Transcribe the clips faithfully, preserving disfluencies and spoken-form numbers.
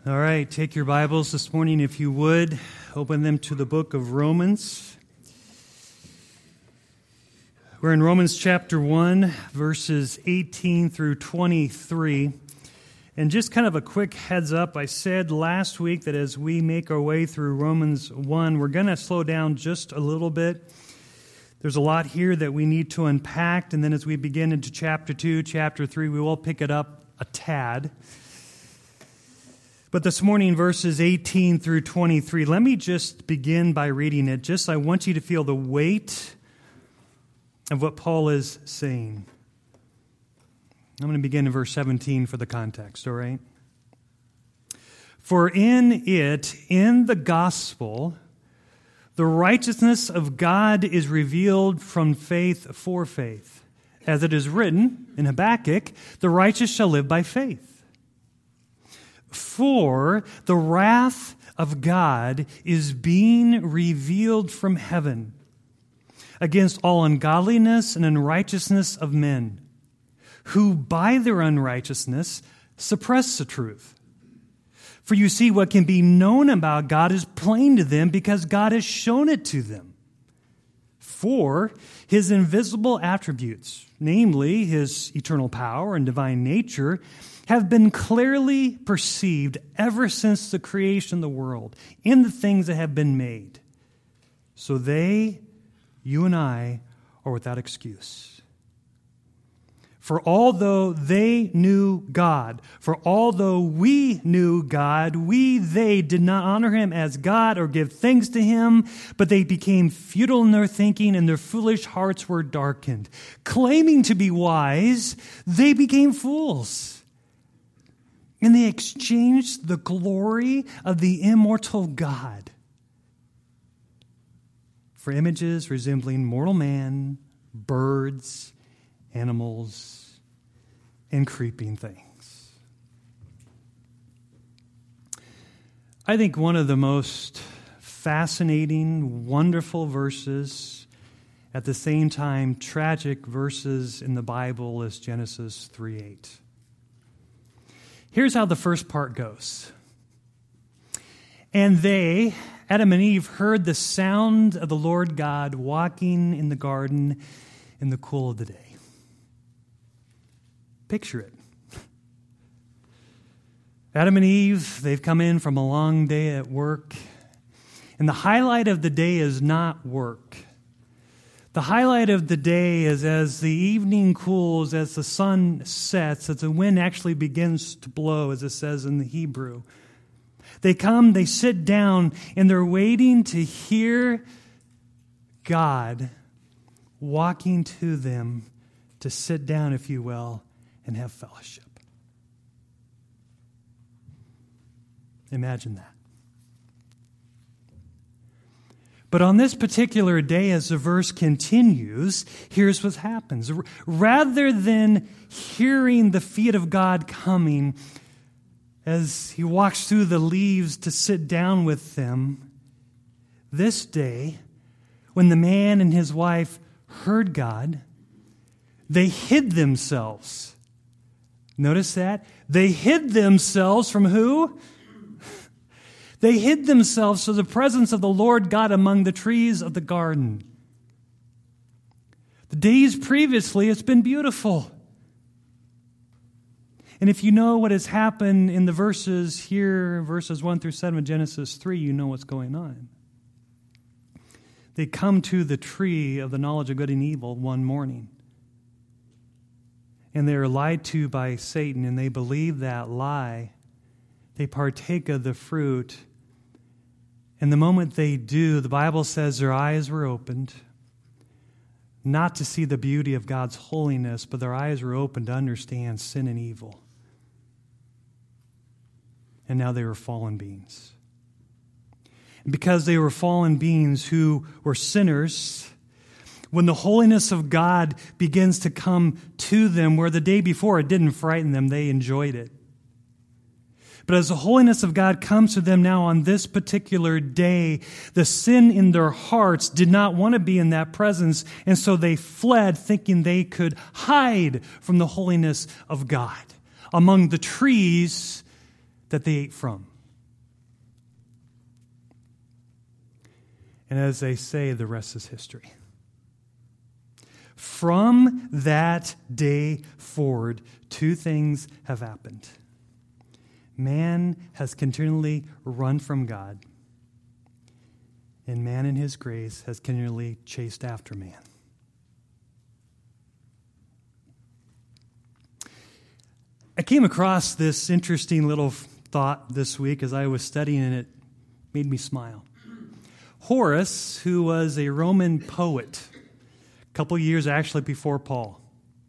All right, take your Bibles this morning, if you would. Open them to the book of Romans. We're in Romans chapter one, verses eighteen through twenty-three. And just kind of a quick heads up, I said last week that as we make our way through Romans one, we're going to slow down just a little bit. There's a lot here that we need to unpack, and then as we begin into chapter two, chapter three, we will pick it up a tad. But this morning, verses eighteen through twenty-three, let me just begin by reading it. Just I want you to feel the weight of what Paul is saying. I'm going to begin in verse seventeen for the context, all right? For in it, in the gospel, the righteousness of God is revealed from faith for faith. As it is written in Habakkuk, the righteous shall live by faith. For the wrath of God is being revealed from heaven against all ungodliness and unrighteousness of men, who by their unrighteousness suppress the truth. For you see, what can be known about God is plain to them because God has shown it to them. For His invisible attributes, namely His eternal power and divine nature, have been clearly perceived ever since the creation of the world in the things that have been made. So they, you and I, are without excuse. For although they knew God, for although we knew God, we, they did not honor Him as God or give thanks to Him, but they became futile in their thinking and their foolish hearts were darkened. Claiming to be wise, they became fools. And they exchanged the glory of the immortal God for images resembling mortal man, birds, animals, and creeping things. I think one of the most fascinating, wonderful verses, at the same time tragic verses in the Bible is Genesis three eight. Here's how the first part goes. And they, Adam and Eve, heard the sound of the Lord God walking in the garden in the cool of the day. Picture it. Adam and Eve, they've come in from a long day at work. And the highlight of the day is not work. The highlight of the day is as the evening cools, as the sun sets, as the wind actually begins to blow, as it says in the Hebrew. They come, they sit down, and they're waiting to hear God walking to them to sit down, if you will, and have fellowship. Imagine that. But on this particular day, as the verse continues, here's what happens. Rather than hearing the feet of God coming as He walks through the leaves to sit down with them, this day, when the man and his wife heard God, they hid themselves. Notice that? They hid themselves from who? They hid themselves from the presence of the Lord God among the trees of the garden. The days previously, it's been beautiful. And if you know what has happened in the verses here, verses one through seven of Genesis three, you know what's going on. They come to the tree of the knowledge of good and evil one morning. And they are lied to by Satan, and they believe that lie. They partake of the fruit. And the moment they do, the Bible says their eyes were opened, not to see the beauty of God's holiness, but their eyes were opened to understand sin and evil. And now they were fallen beings. And because they were fallen beings who were sinners, when the holiness of God begins to come to them, where the day before it didn't frighten them, they enjoyed it. But as the holiness of God comes to them now on this particular day, the sin in their hearts did not want to be in that presence, and so they fled thinking they could hide from the holiness of God among the trees that they ate from. And as they say, the rest is history. From that day forward, two things have happened. Man has continually run from God, and man in his grace has continually chased after man. I came across this interesting little thought this week as I was studying, and it made me smile. Horace, who was a Roman poet, a couple years actually before Paul,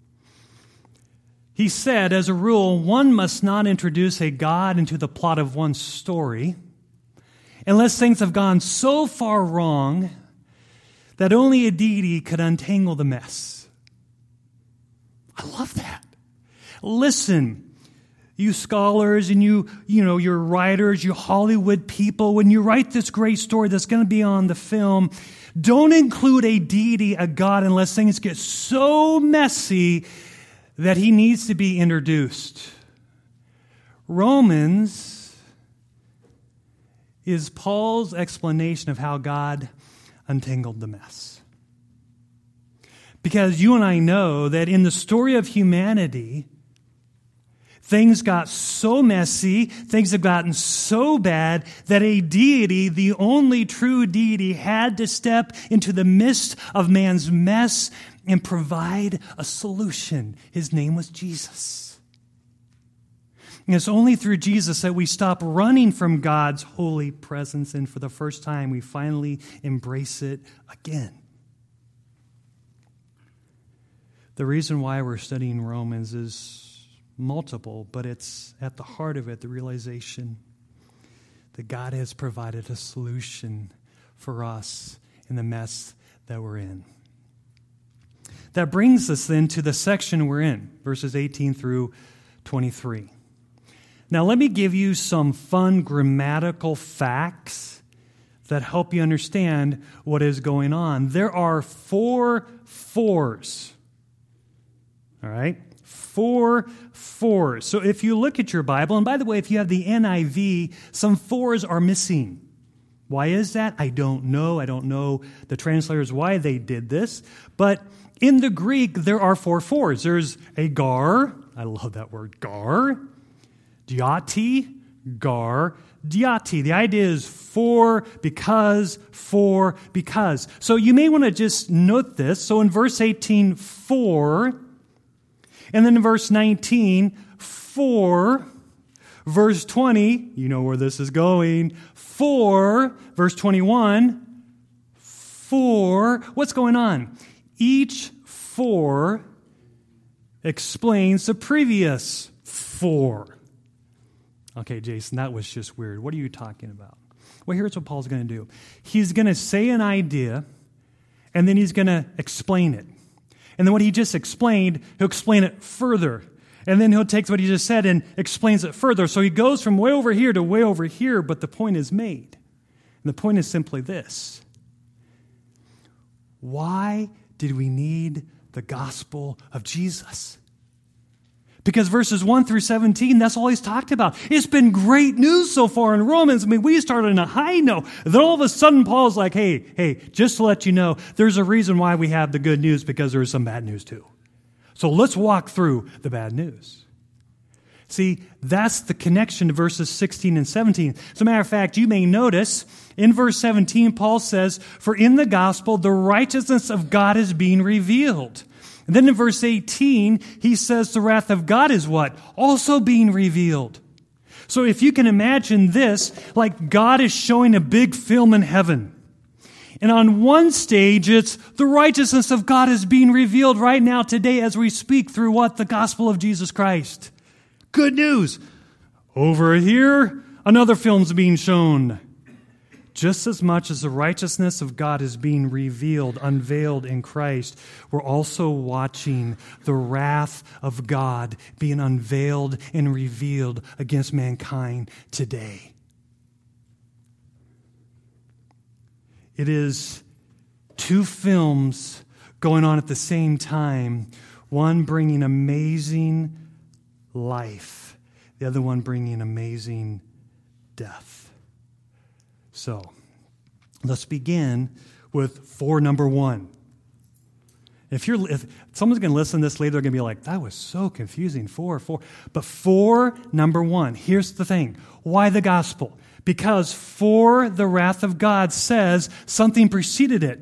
he said, as a rule, one must not introduce a God into the plot of one's story unless things have gone so far wrong that only a deity could untangle the mess. I love that. Listen, you scholars and you, you know, your writers, you Hollywood people, when you write this great story that's going to be on the film, don't include a deity, a God, unless things get so messy that he needs to be introduced. Romans is Paul's explanation of how God untangled the mess. Because you and I know that in the story of humanity, things got so messy, things have gotten so bad that a deity, the only true deity, had to step into the midst of man's mess and provide a solution. His name was Jesus. And it's only through Jesus that we stop running from God's holy presence, and for the first time we finally embrace it again. The reason why we're studying Romans is multiple, but it's at the heart of it the realization that God has provided a solution for us in the mess that we're in. That brings us then to the section we're in, verses eighteen through twenty-three. Now let me give you some fun grammatical facts that help you understand what is going on. There are four fours. All right? Four fours. So if you look at your Bible, and by the way, if you have the N I V, some fours are missing. Why is that? I don't know. I don't know the translators why they did this. But in the Greek, there are four fours. There's a gar. I love that word, gar. Diati, gar, diati. The idea is for, because, for, because. So you may want to just note this. So in verse eighteen, for. And then in verse nineteen, for. Verse twenty, you know where this is going. For. Verse twenty-one, for. What's going on? Each for explains the previous for. Okay, Jason, that was just weird. What are you talking about? Well, here's what Paul's going to do. He's going to say an idea, and then he's going to explain it. And then what he just explained, he'll explain it further. And then he'll take what he just said and explains it further. So he goes from way over here to way over here, but the point is made. And the point is simply this. Why did we need the gospel of Jesus? Because verses one through seventeen, that's all he's talked about. It's been great news so far in Romans. I mean, we started on a high note. Then all of a sudden, Paul's like, hey, hey, just to let you know, there's a reason why we have the good news, because there's some bad news too. So let's walk through the bad news. See, that's the connection to verses sixteen and seventeen. As a matter of fact, you may notice in verse seventeen, Paul says, for in the gospel, the righteousness of God is being revealed. And then in verse eighteen, he says the wrath of God is what? Also being revealed. So if you can imagine this, like God is showing a big film in heaven. And on one stage, it's the righteousness of God is being revealed right now today as we speak through what? The gospel of Jesus Christ. Good news. Over here, another film's being shown. Just as much as the righteousness of God is being revealed, unveiled in Christ, we're also watching the wrath of God being unveiled and revealed against mankind today. It is two films going on at the same time, one bringing amazing life, the other one bringing amazing death. So, Let's begin with four number one. If you're, if someone's going to listen to this later, they're going to be like, that was so confusing, four, four. But for number one, here's the thing. Why the gospel? Because for the wrath of God says something preceded it.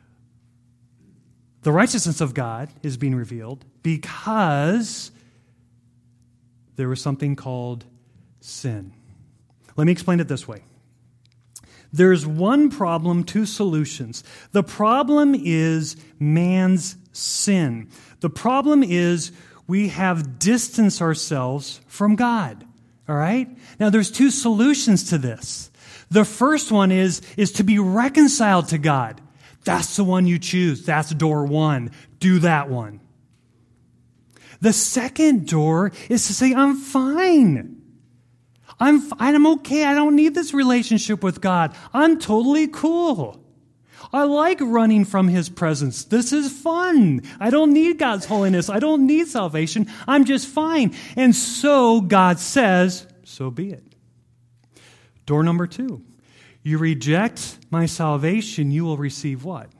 The righteousness of God is being revealed because there was something called sin. Let me explain it this way. There's one problem, two solutions. The problem is man's sin. The problem is we have distanced ourselves from God. All right? Now, there's two solutions to this. The first one is, is to be reconciled to God. That's the one you choose. That's door one. Do that one. The second door is to say, I'm fine. I'm fine. I'm okay. I don't need this relationship with God. I'm totally cool. I like running from His presence. This is fun. I don't need God's holiness. I don't need salvation. I'm just fine. And so God says, so be it. Door number two. You reject my salvation, you will receive what?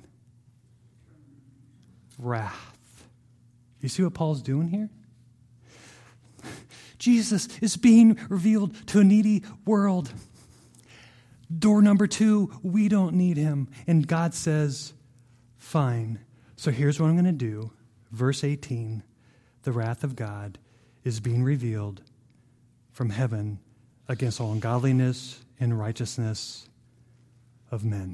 Wrath. You see what Paul's doing here? Jesus is being revealed to a needy world. Door number two, we don't need Him. And God says, fine. So here's what I'm going to do. Verse eighteen, the wrath of God is being revealed from heaven against all ungodliness and righteousness of men.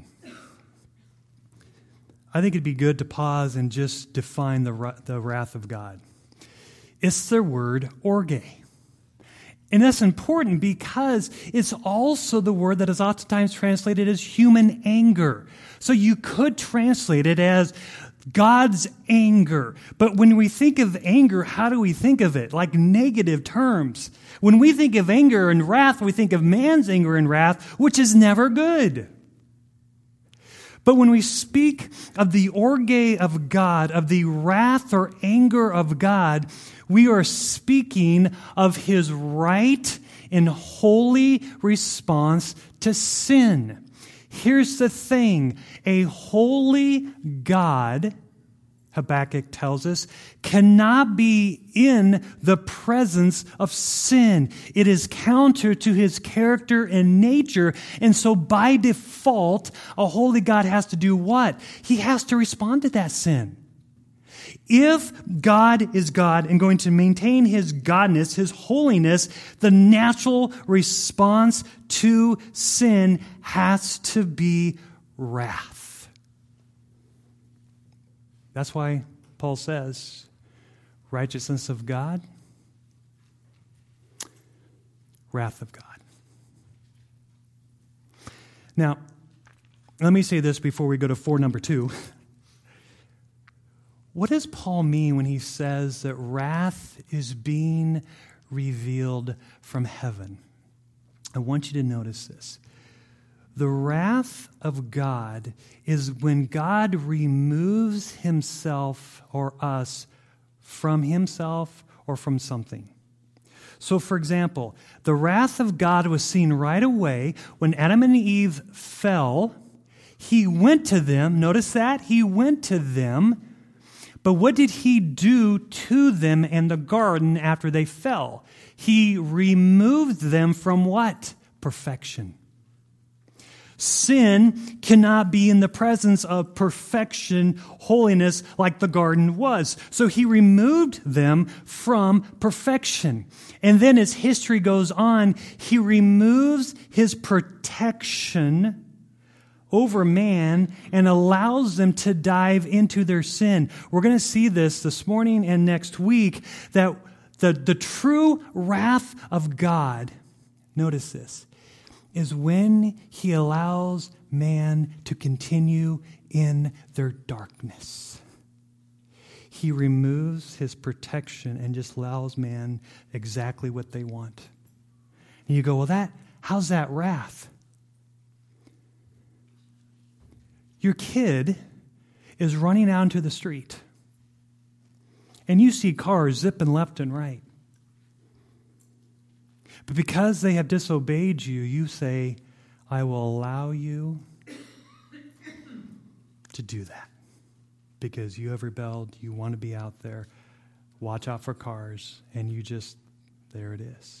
I think it'd be good to pause and just define the, the wrath of God. It's the word orge. And that's important because it's also the word that is oftentimes translated as human anger. So you could translate it as God's anger. But when we think of anger, how do we think of it? Like negative terms. When we think of anger and wrath, we think of man's anger and wrath, which is never good. But when we speak of the orge of God, of the wrath or anger of God, we are speaking of His right and holy response to sin. Here's the thing. A holy God, Habakkuk tells us, cannot be in the presence of sin. It is counter to His character and nature. And so by default, a holy God has to do what? He has to respond to that sin. If God is God and going to maintain His godness, His holiness, the natural response to sin has to be wrath. That's why Paul says, righteousness of God, wrath of God. Now, let me say this before we go to four number two. What does Paul mean when he says that wrath is being revealed from heaven? I want you to notice this. The wrath of God is when God removes Himself or us from Himself or from something. So, for example, the wrath of God was seen right away when Adam and Eve fell. He went to them. Notice that? He went to them. But what did He do to them in the garden after they fell? He removed them from what? Perfection. Sin cannot be in the presence of perfection, holiness, like the garden was. So He removed them from perfection. And then as history goes on, He removes His protection over man and allows them to dive into their sin. We're going to see this this morning and next week, that the, the true wrath of God, notice this, is when He allows man to continue in their darkness. He removes His protection and just allows man exactly what they want. And you go, well, that how's that wrath? Your kid is running out into the street, and you see cars zipping left and right. But because they have disobeyed you, you say, I will allow you to do that because you have rebelled, you want to be out there, watch out for cars, and you just, there it is.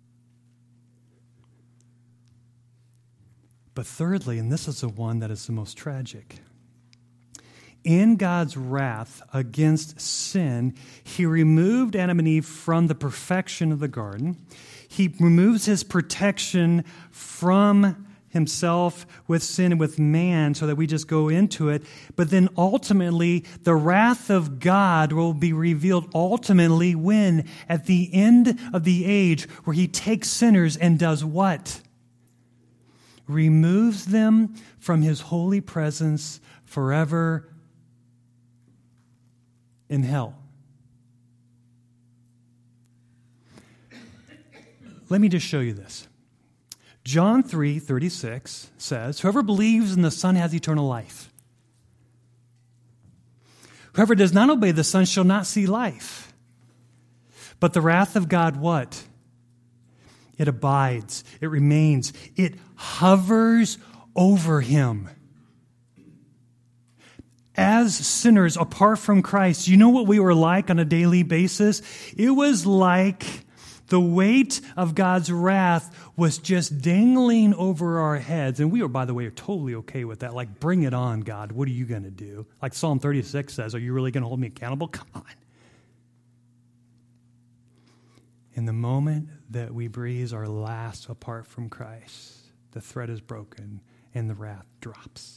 But thirdly, and this is the one that is the most tragic, in God's wrath against sin, he removed Adam and Eve from the perfection of the garden. He removes his protection from himself with sin and with man so that we just go into it. But then ultimately, the wrath of God will be revealed ultimately when? At the end of the age, where he takes sinners and does what? Removes them from his holy presence forever in hell. Let me just show you this. John three thirty-six says, whoever believes in the Son has eternal life. Whoever does not obey the Son shall not see life. But the wrath of God, what? It abides, it remains, it hovers over him. As sinners apart from Christ, you know what we were like on a daily basis? It was like the weight of God's wrath was just dangling over our heads. And we were, by the way, totally okay with that. Like, bring it on, God. What are you going to do? Like Psalm thirty-six says, are you really going to hold me accountable? Come on. In the moment that we breathe our last apart from Christ, the thread is broken and the wrath drops.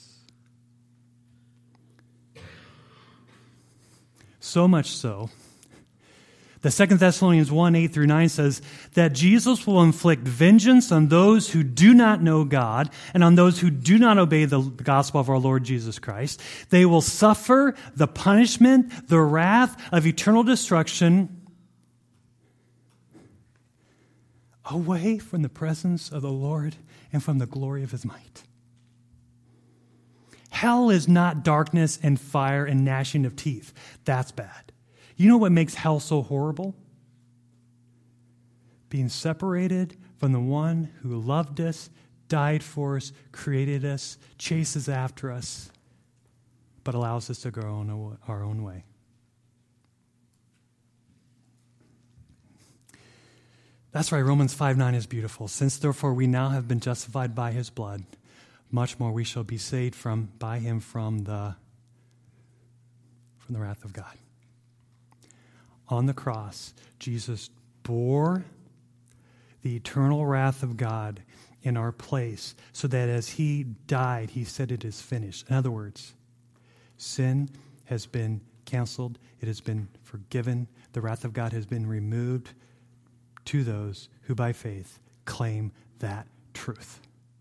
So much so, the Second Thessalonians one, eight through nine says that Jesus will inflict vengeance on those who do not know God and on those who do not obey the gospel of our Lord Jesus Christ. They will suffer the punishment, the wrath of eternal destruction away from the presence of the Lord and from the glory of his might. Hell is not darkness and fire and gnashing of teeth. That's bad. You know what makes hell so horrible? Being separated from the one who loved us, died for us, created us, chases after us, but allows us to go our own way. That's why Romans five nine is beautiful. Since therefore we now have been justified by his blood, much more we shall be saved from by him from the from the wrath of God. On the cross, Jesus bore the eternal wrath of God in our place, so that as he died, he said it is finished. In other words, sin has been canceled, it has been forgiven, the wrath of God has been removed to those who by faith claim that truth.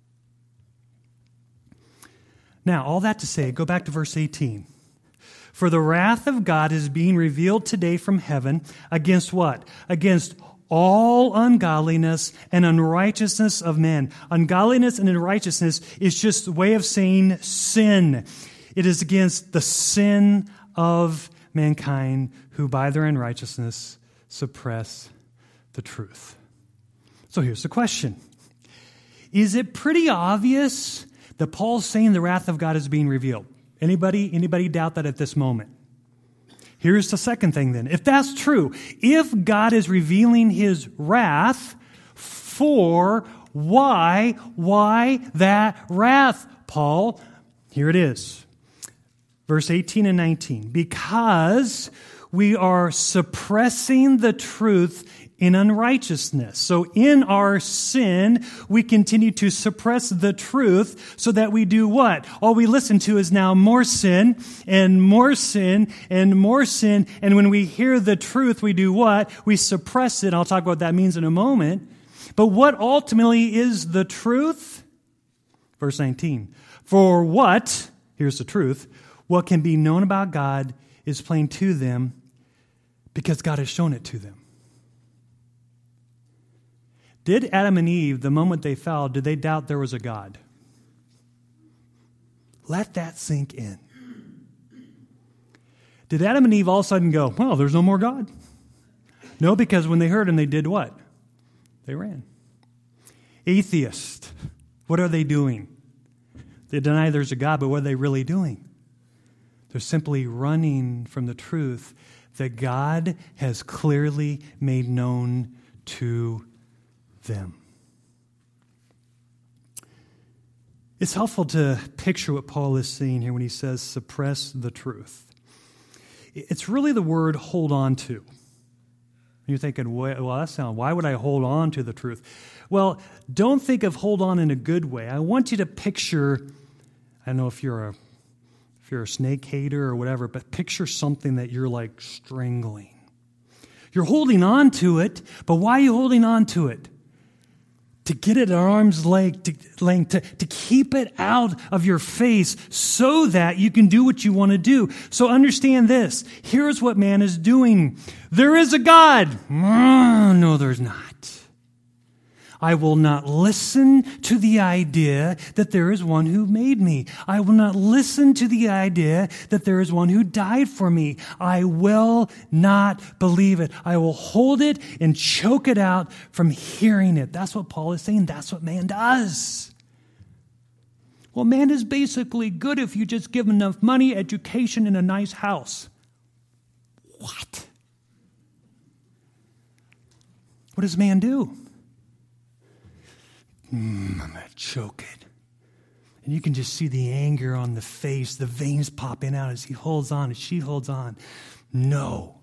Now, all that to say, go back to verse eighteen. For the wrath of God is being revealed today from heaven against what? Against all ungodliness and unrighteousness of men. Ungodliness and unrighteousness is just a way of saying sin. It is against the sin of mankind who by their unrighteousness suppress the truth. So here's the question. Is it pretty obvious that Paul's saying the wrath of God is being revealed? Anybody, anybody doubt that at this moment? Here's the second thing then. If that's true, if God is revealing his wrath, for why, why that wrath, Paul? Here it is. Verse eighteen and nineteen. Because we are suppressing the truth in unrighteousness. So in our sin, we continue to suppress the truth so that we do what? All we listen to is now more sin and more sin and more sin. And when we hear the truth, we do what? We suppress it. I'll talk about what that means in a moment. But what ultimately is the truth? Verse nineteen. For what, here's the truth, what can be known about God is plain to them because God has shown it to them. Did Adam and Eve, the moment they fell, did they doubt there was a God? Let that sink in. Did Adam and Eve all of a sudden go, well, there's no more God? No, because when they heard him, they did what? They ran. Atheist, what are they doing? They deny there's a God, but what are they really doing? They're simply running from the truth that God has clearly made known to them. It's helpful to picture what Paul is saying here when he says, suppress the truth. It's really the word hold on to. You're thinking, well, that sounds, why would I hold on to the truth? Well, don't think of hold on in a good way. I want you to picture, I don't know if you're a, if you're a snake hater or whatever, but picture something that you're like strangling. You're holding on to it, but why are you holding on to it? To get it at arm's length, to, length to, to keep it out of your face so that you can do what you want to do. So understand this. Here's what man is doing. There is a God. Oh, no, there's not. I will not listen to the idea that there is one who made me. I will not listen to the idea that there is one who died for me. I will not believe it. I will hold it and choke it out from hearing it. That's what Paul is saying. That's what man does. Well, man is basically good if you just give him enough money, education, and a nice house. What? What does man do? Mm, I'm going to choke it. And you can just see the anger on the face, the veins popping out as he holds on, as she holds on. No.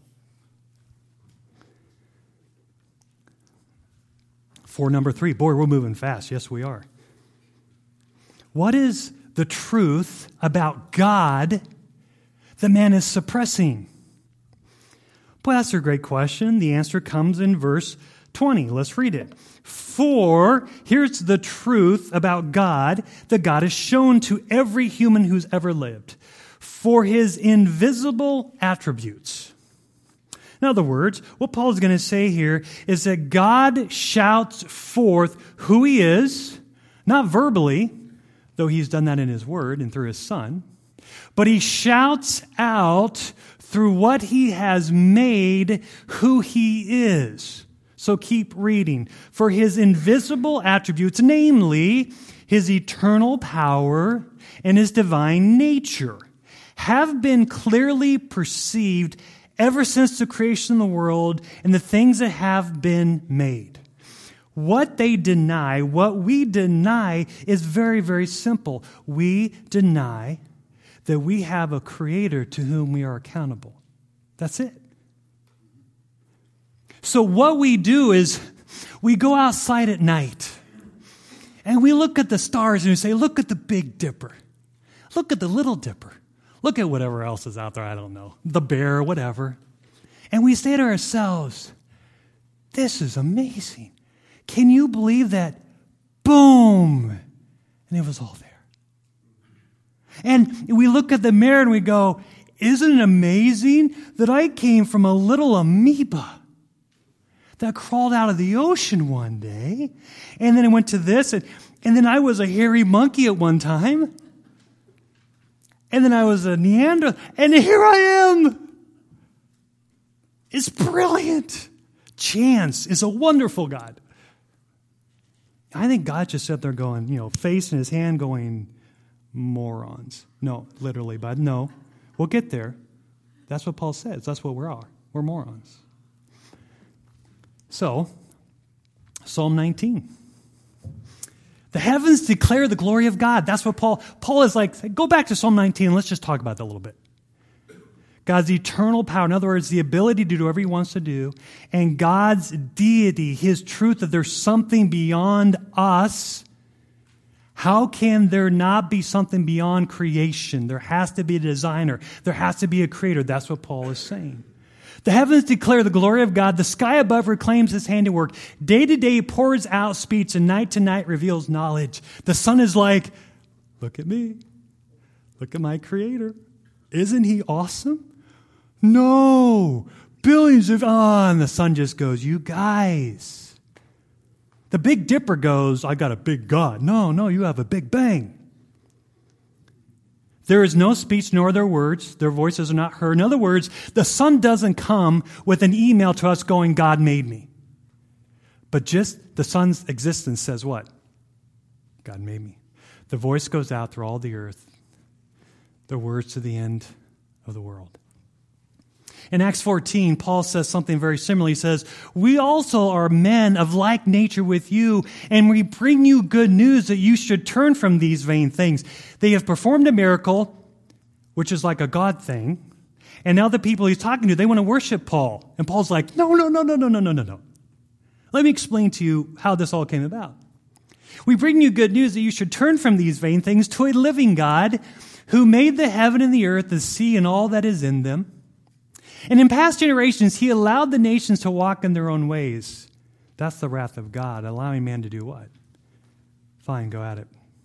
For number three, boy, we're moving fast. Yes, we are. What is the truth about God that man is suppressing? Boy, that's a great question. The answer comes in verse twenty. Let's read it. For, here's the truth about God that God has shown to every human who's ever lived. For his invisible attributes. In other words, what Paul is going to say here is that God shouts forth who he is, not verbally, though he's done that in his word and through his Son, but he shouts out through what he has made who he is. So keep reading. For his invisible attributes, namely his eternal power and his divine nature, have been clearly perceived ever since the creation of the world and the things that have been made. What they deny, what we deny, is very, very simple. We deny that we have a creator to whom we are accountable. That's it. So what we do is we go outside at night and we look at the stars and we say, look at the Big Dipper. Look at the Little Dipper. Look at whatever else is out there, I don't know. The bear, whatever. And we say to ourselves, this is amazing. Can you believe that? Boom! And it was all there. And we look at the mirror and we go, isn't it amazing that I came from a little amoeba that crawled out of the ocean one day, and then it went to this, and, and then I was a hairy monkey at one time, and then I was a Neanderthal, and here I am. It's brilliant. Chance is a wonderful God. I think God just sat there going, you know, face in his hand going, morons. No, literally, bud, no. We'll get there. That's what Paul says. That's what we are. We're morons. So, Psalm nineteen. The heavens declare the glory of God. That's what Paul, Paul is like, go back to Psalm nineteen and let's just talk about that a little bit. God's eternal power, in other words, the ability to do whatever he wants to do, and God's deity, his truth that there's something beyond us. How can there not be something beyond creation? There has to be a designer. There has to be a creator. That's what Paul is saying. The heavens declare the glory of God. The sky above proclaims his handiwork. Day to day pours out speech, and night to night reveals knowledge. The sun is like, look at me. Look at my creator. Isn't he awesome? No. Billions of, ah, oh, and the sun just goes, you guys. The Big Dipper goes, I got a big God. No, no, you have a big bang. There is no speech nor their words. Their voices are not heard. In other words, the sun doesn't come with an email to us going, God made me. But just the sun's existence says what? God made me. The voice goes out through all the earth. The words to the end of the world. In Acts fourteen, Paul says something very similar. He says, we also are men of like nature with you, and we bring you good news that you should turn from these vain things. They have performed a miracle, which is like a God thing, and now the people he's talking to, they want to worship Paul. And Paul's like, no, no, no, no, no, no, no, no, no. Let me explain to you how this all came about. We bring you good news that you should turn from these vain things to a living God who made the heaven and the earth, the sea, and all that is in them. And in past generations, he allowed the nations to walk in their own ways. That's the wrath of God, allowing man to do what? Fine, go at it.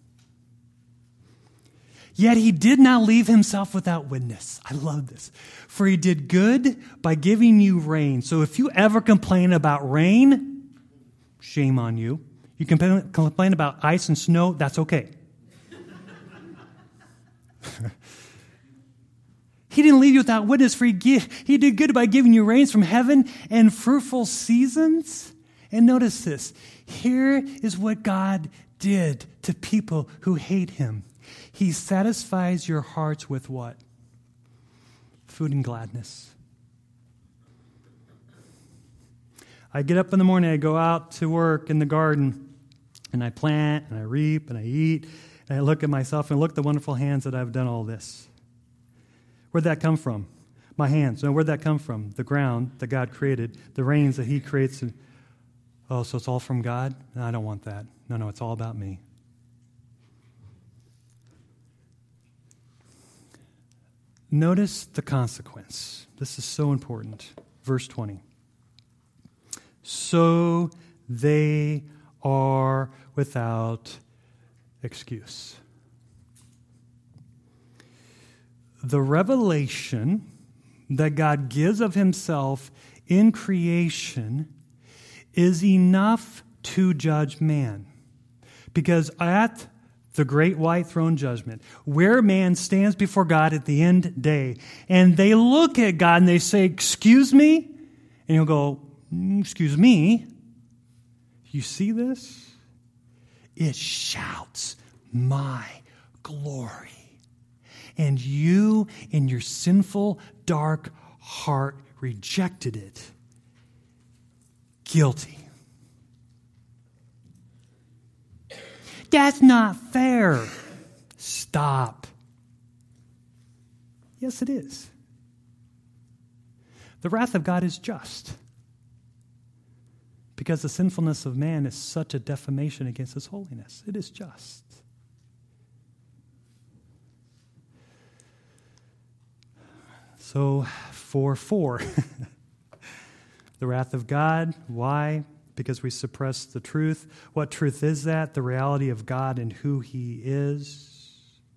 Yet he did not leave himself without witness. I love this. For he did good by giving you rain. So if you ever complain about rain, shame on you. You can complain about ice and snow, that's okay. He didn't leave you without witness, for he, give, he did good by giving you rains from heaven and fruitful seasons. And notice this. Here is what God did to people who hate him. He satisfies your hearts with what? Food and gladness. I get up in the morning, I go out to work in the garden, and I plant, and I reap, and I eat, and I look at myself and look at the wonderful hands that I've done all this. Where'd that come from? My hands. No, where'd that come from? The ground that God created, the rains that he creates. And, oh, so it's all from God? No, I don't want that. No, no, it's all about me. Notice the consequence. This is so important. Verse twenty. So they are without excuse. The revelation that God gives of himself in creation is enough to judge man. Because at the great white throne judgment, where man stands before God at the end day, and they look at God and they say, excuse me? And he'll go, excuse me? You see this? It shouts my glory. And you, in your sinful, dark heart, rejected it. Guilty. That's not fair. Stop. Yes, it is. The wrath of God is just. Because the sinfulness of man is such a defamation against his holiness. It is just. So, four four. The wrath of God. Why? Because we suppress the truth. What truth is that? The reality of God and who he is.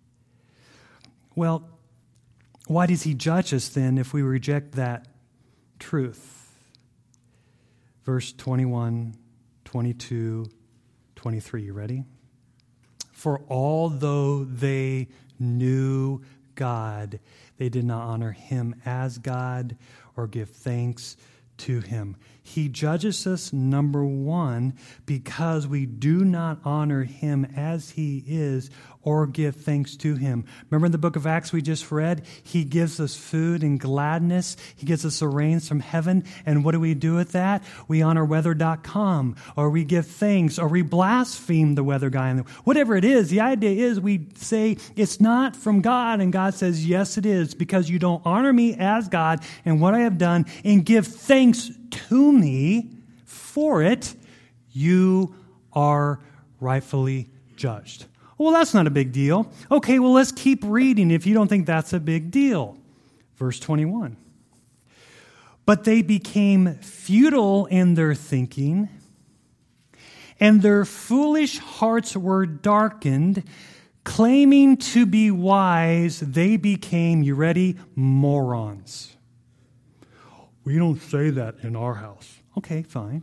Well, why does he judge us then if we reject that truth? Verse twenty-one, twenty-two, twenty-three. You ready? For although they knew God, they did not honor him as God or give thanks to him. He judges us, number one, because we do not honor him as he is or give thanks to him. Remember in the book of Acts we just read, he gives us food and gladness. He gives us the rains from heaven. And what do we do with that? We honor weather dot com, or we give thanks, or we blaspheme the weather guy. Whatever it is, the idea is we say it's not from God, and God says, yes, it is, because you don't honor me as God and what I have done and give thanks to me for it, you are rightfully judged. Well, that's not a big deal. Okay, well, let's keep reading if you don't think that's a big deal. Verse twenty-one. But they became futile in their thinking, and their foolish hearts were darkened. Claiming to be wise, they became, you ready, morons. We don't say that in our house. Okay, fine.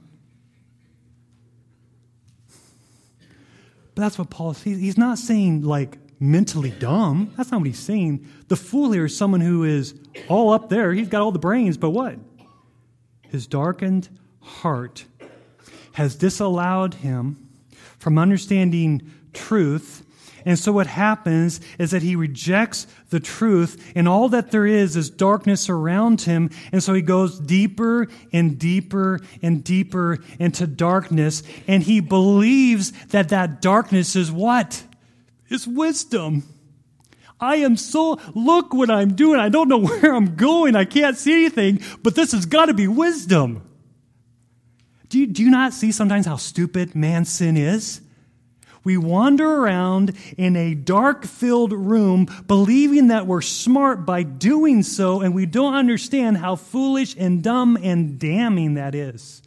But that's what Paul is. He's not saying like mentally dumb. That's not what he's saying. The fool here is someone who is all up there. He's got all the brains, but what? His darkened heart has disallowed him from understanding truth, And so what happens is that he rejects the truth, and all that there is is darkness around him. And so he goes deeper and deeper and deeper into darkness, and he believes that that darkness is what? It's wisdom. I am so, look what I'm doing. I don't know where I'm going. I can't see anything, but this has got to be wisdom. Do you, do you not see sometimes how stupid man's sin is? We wander around in a dark-filled room believing that we're smart by doing so, and we don't understand how foolish and dumb and damning that is.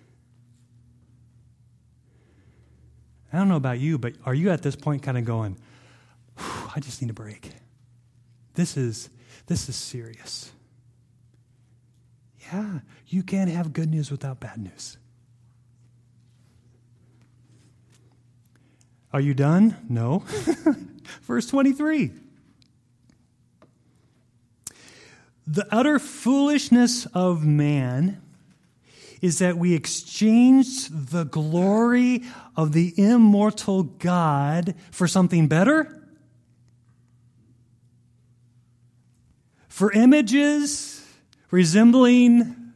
I don't know about you, but are you at this point kind of going, I just need a break. This is this is serious. Yeah, you can't have good news without bad news. Are you done? No. Verse twenty-three. The utter foolishness of man is that we exchange the glory of the immortal God for something better? For images resembling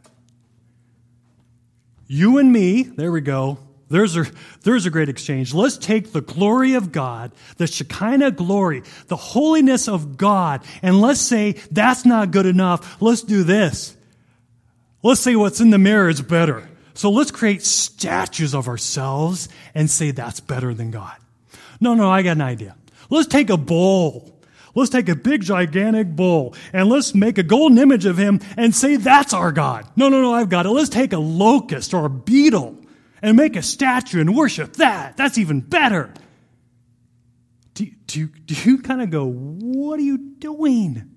you and me. There we go. There's a, there's a great exchange. Let's take the glory of God, the Shekinah glory, the holiness of God, and let's say that's not good enough. Let's do this. Let's say what's in the mirror is better. So let's create statues of ourselves and say that's better than God. No, no, I got an idea. Let's take a bull. Let's take a big, gigantic bull, and let's make a golden image of him and say that's our God. No, no, no, I've got it. Let's take a locust or a beetle and make a statue and worship that. That's even better. Do, do, do you kind of go, what are you doing?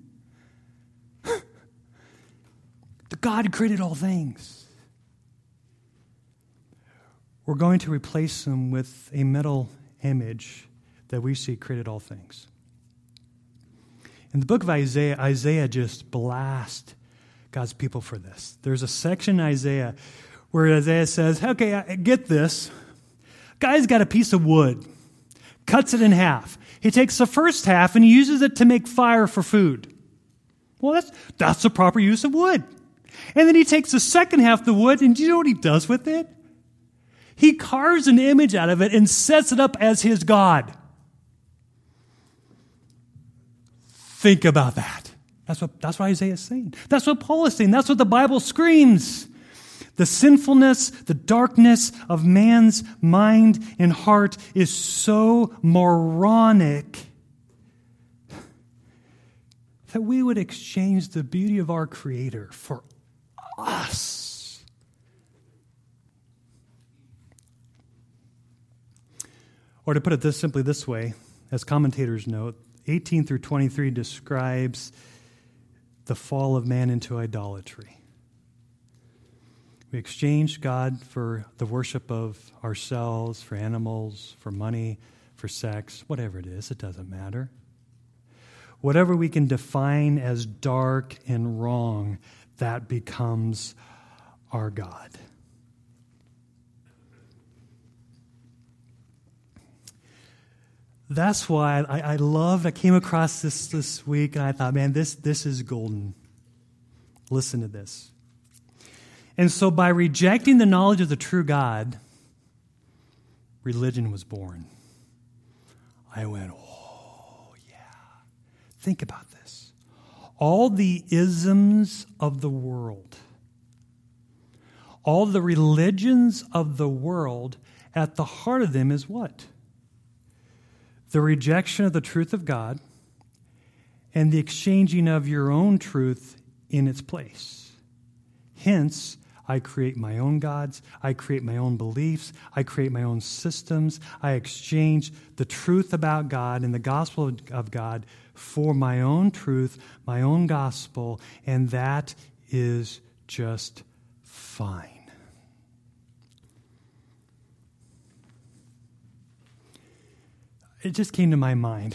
The God created all things. We're going to replace them with a metal image that we see created all things. In the book of Isaiah, Isaiah just blasts God's people for this. There's a section in Isaiah where Isaiah says, okay, get this. Guy's got a piece of wood, cuts it in half. He takes the first half and he uses it to make fire for food. Well, that's, that's the proper use of wood. And then he takes the second half of the wood, and do you know what he does with it? He carves an image out of it and sets it up as his God. Think about that. That's what, that's what Isaiah is saying. That's what Paul is saying. That's what the Bible screams. The sinfulness, the darkness of man's mind and heart is so moronic that we would exchange the beauty of our Creator for us. Or to put it this simply this way, as commentators note, eighteen through twenty-three describes the fall of man into idolatry. We exchange God for the worship of ourselves, for animals, for money, for sex, whatever it is, it doesn't matter. Whatever we can define as dark and wrong, that becomes our God. That's why I, I loved, I came across this this week, and I thought, man, this, this is golden. Listen to this. And so by rejecting the knowledge of the true God, religion was born. I went, oh, yeah. Think about this. All the isms of the world, all the religions of the world, at the heart of them is what? The rejection of the truth of God and the exchanging of your own truth in its place. Hence, I create my own gods, I create my own beliefs, I create my own systems, I exchange the truth about God and the gospel of God for my own truth, my own gospel, and that is just fine. It just came to my mind.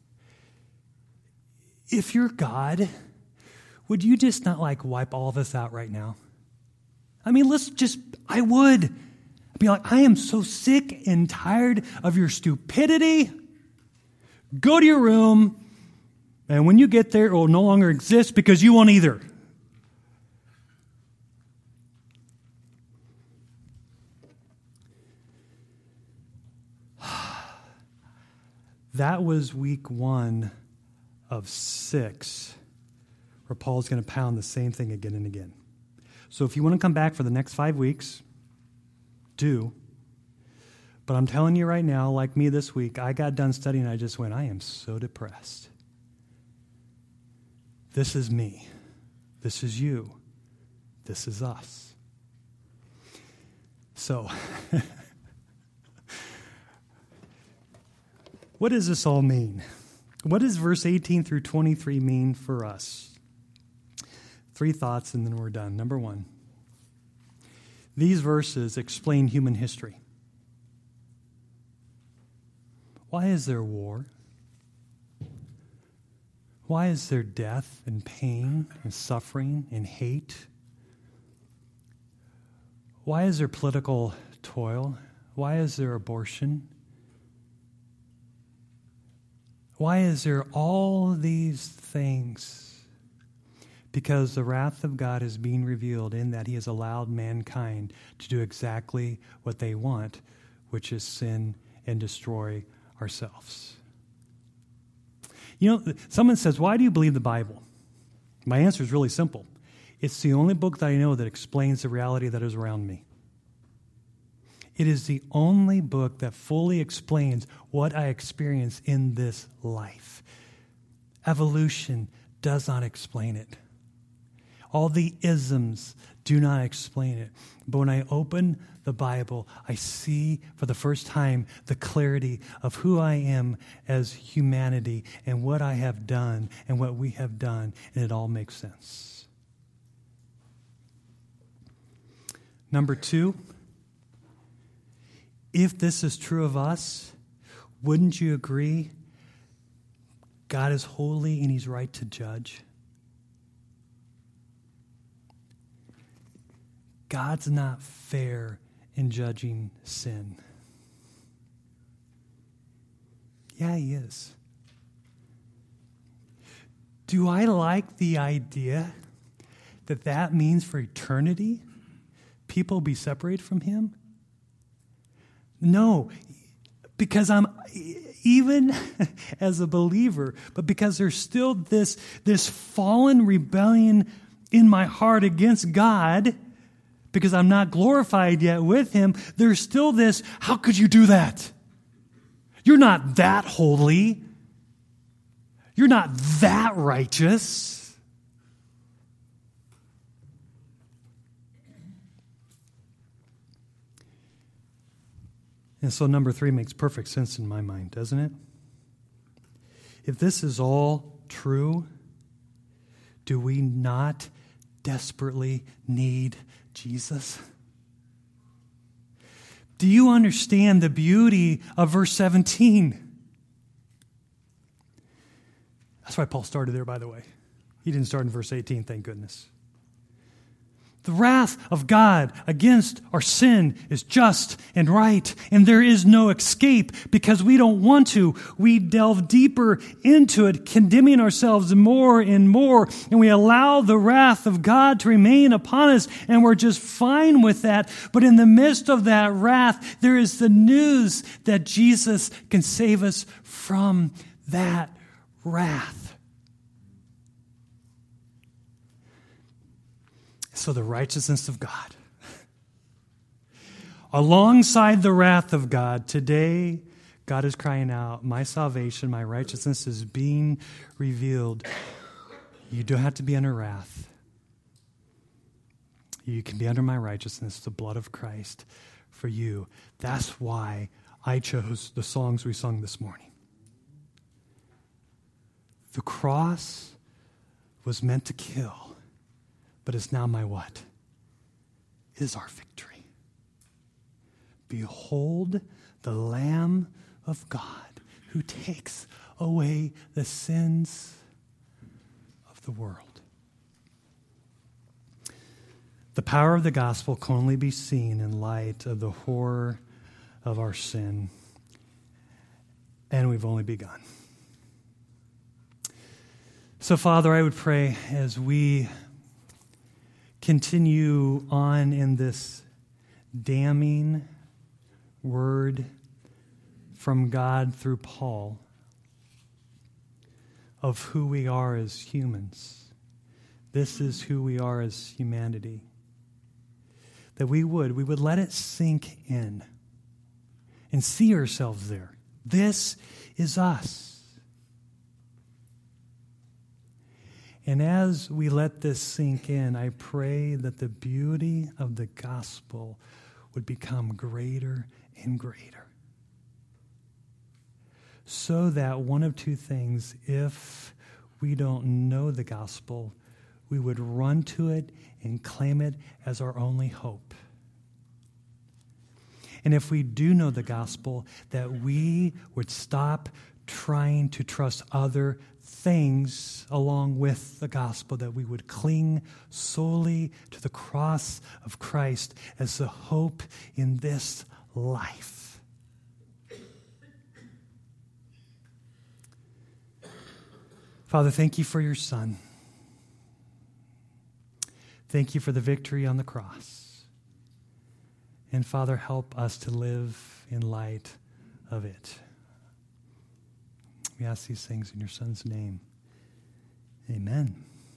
If you're God, would you just not like wipe all of us out right now? I mean, let's just, I would. I'd be like, I am so sick and tired of your stupidity, Go to your room, and when you get there, it will no longer exist because you won't either. That was week one of six, where Paul's going to pound the same thing again and again. So if you want to come back for the next five weeks, do. But I'm telling you right now, like me this week, I got done studying and I just went, I am so depressed. This is me. This is you. This is us. So, what does this all mean? What does verse eighteen through twenty-three mean for us? Three thoughts and then we're done. Number one, these verses explain human history. Why is there war? Why is there death and pain and suffering and hate? Why is there political toil? Why is there abortion? Why is there all these things? Because the wrath of God is being revealed in that he has allowed mankind to do exactly what they want, which is sin and destroy ourselves. You know, someone says, why do you believe the Bible? My answer is really simple. It's the only book that I know that explains the reality that is around me. It is the only book that fully explains what I experience in this life. Evolution does not explain it. All the isms do not explain it. But when I open the Bible, I see for the first time the clarity of who I am as humanity and what I have done and what we have done, and it all makes sense. Number two, if this is true of us, wouldn't you agree God is holy and he's right to judge? God's not fair in judging sin. Yeah, he is. Do I like the idea that that means for eternity people be separated from him? No, because I'm, even as a believer, but because there's still this, this fallen rebellion in my heart against God, because I'm not glorified yet with him, there's still this, how could you do that? You're not that holy. You're not that righteous. And so number three makes perfect sense in my mind, doesn't it? If this is all true, do we not desperately need Jesus? Do you understand the beauty of verse seventeen? That's why Paul started there, by the way. He didn't start in verse eighteen, thank goodness. The wrath of God against our sin is just and right, and there is no escape because we don't want to. We delve deeper into it, condemning ourselves more and more, and we allow the wrath of God to remain upon us, and we're just fine with that. But in the midst of that wrath, there is the news that Jesus can save us from that wrath. So the righteousness of God. Alongside the wrath of God, today God is crying out, my salvation, my righteousness is being revealed. You don't have to be under wrath. You can be under my righteousness, the blood of Christ for you. That's why I chose the songs we sung this morning. The cross was meant to kill. But it's now my what? Is our victory. Behold the Lamb of God who takes away the sins of the world. The power of the gospel can only be seen in light of the horror of our sin. And we've only begun. So, Father, I would pray as we continue on in this damning word from God through Paul of who we are as humans. This is who we are as humanity. That we would, we would let it sink in and see ourselves there. This is us. And as we let this sink in, I pray that the beauty of the gospel would become greater and greater. So that one of two things, if we don't know the gospel, we would run to it and claim it as our only hope. And if we do know the gospel, that we would stop trying to trust other things along with the gospel, that we would cling solely to the cross of Christ as the hope in this life. Father, thank you for your Son. Thank you for the victory on the cross. And Father, help us to live in light of it. We ask these things in your Son's name. Amen.